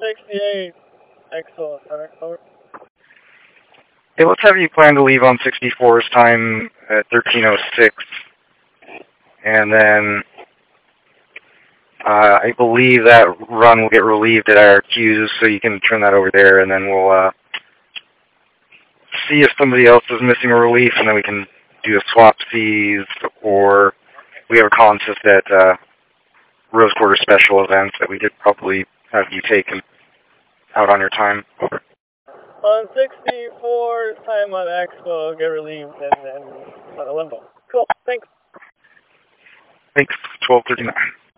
68, Expo Center, over. Hey, let's have you plan to leave on 64's time at 13:06. And then I believe that run will get relieved at IRQs, so you can turn that over there, and then we'll see if somebody else is missing a relief, and then we can do a swap seas, or we have a call insist at Rose Quarter special events that we could probably have you taken out on your time. Over. On 64, time on Expo, get relieved, and then on a limbo. Cool, thanks. Thanks, 12:39.